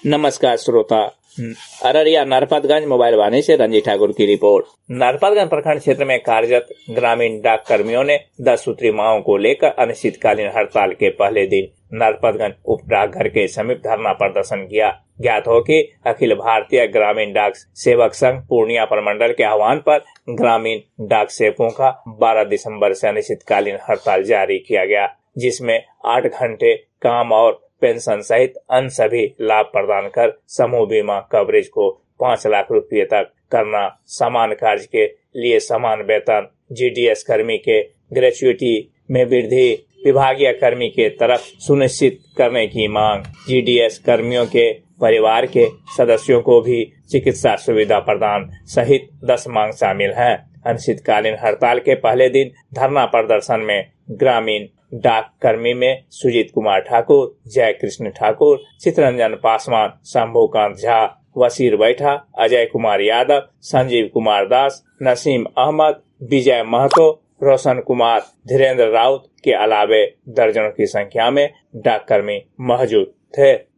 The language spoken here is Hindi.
नमस्कार श्रोता। अररिया नरपतगंज मोबाइल वाणी से रंजीत ठाकुर की रिपोर्ट। नरपतगंज प्रखंड क्षेत्र में कार्यरत ग्रामीण डाक कर्मियों ने 10 सूत्री मांगों को लेकर अनिश्चितकालीन हड़ताल के पहले दिन नरपतगंज उप डाकघर के समीप धरना प्रदर्शन किया। ज्ञात हो कि अखिल भारतीय ग्रामीण डाक सेवक संघ पूर्णिया प्रमंडल के आह्वान पर ग्रामीण डाक सेवकों का 12 दिसंबर से अनिश्चितकालीन हड़ताल जारी किया गया, जिसमें 8 घंटे काम और पेंशन सहित अन्य सभी लाभ प्रदान कर समूह बीमा कवरेज को 5 लाख रुपए तक करना, समान कार्य के लिए समान वेतन, जीडीएस कर्मी के ग्रेच्युटी में वृद्धि विभागीय कर्मी के तरफ सुनिश्चित करने की मांग, जीडीएस कर्मियों के परिवार के सदस्यों को भी चिकित्सा सुविधा प्रदान सहित 10 मांग शामिल हैं। अनिश्चितकालीन हड़ताल के पहले दिन धरना प्रदर्शन में ग्रामीण डाक कर्मी में सुजीत कुमार ठाकुर, जय कृष्ण ठाकुर, चित्ररंजन पासवान, शंभुकांत झा, वसीर बैठा, अजय कुमार यादव, संजीव कुमार दास, नसीम अहमद, विजय महतो, रोशन कुमार, धीरेन्द्र राउत के अलावे दर्जनों की संख्या में डाक कर्मी मौजूद थे।